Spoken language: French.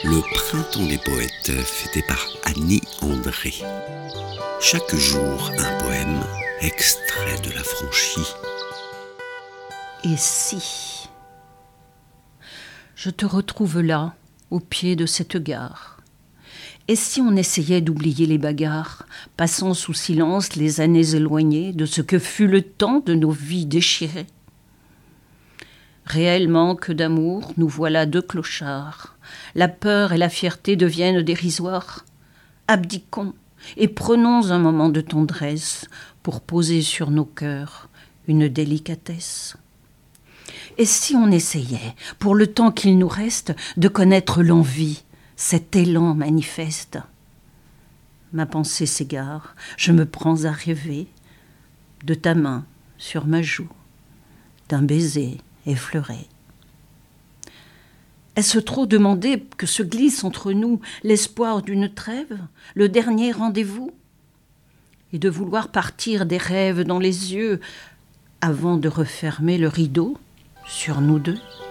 Le printemps des poètes, fêté par Annie André. Chaque jour, un poème, extrait de l'Affranchi. Et si je te retrouve là, au pied de cette gare? Et si on essayait d'oublier les bagarres, passant sous silence les années éloignées de ce que fut le temps de nos vies déchirées? Réellement que d'amour, nous voilà deux clochards. La peur et la fierté deviennent dérisoires. Abdiquons et prenons un moment de tendresse pour poser sur nos cœurs une délicatesse. Et si on essayait, pour le temps qu'il nous reste, de connaître l'envie, cet élan manifeste? Ma pensée s'égare, je me prends à rêver de ta main sur ma joue, d'un baiser effleuré. Est-ce trop demander que se glisse entre nous l'espoir d'une trêve, le dernier rendez-vous? Et de vouloir partir des rêves dans les yeux avant de refermer le rideau sur nous deux?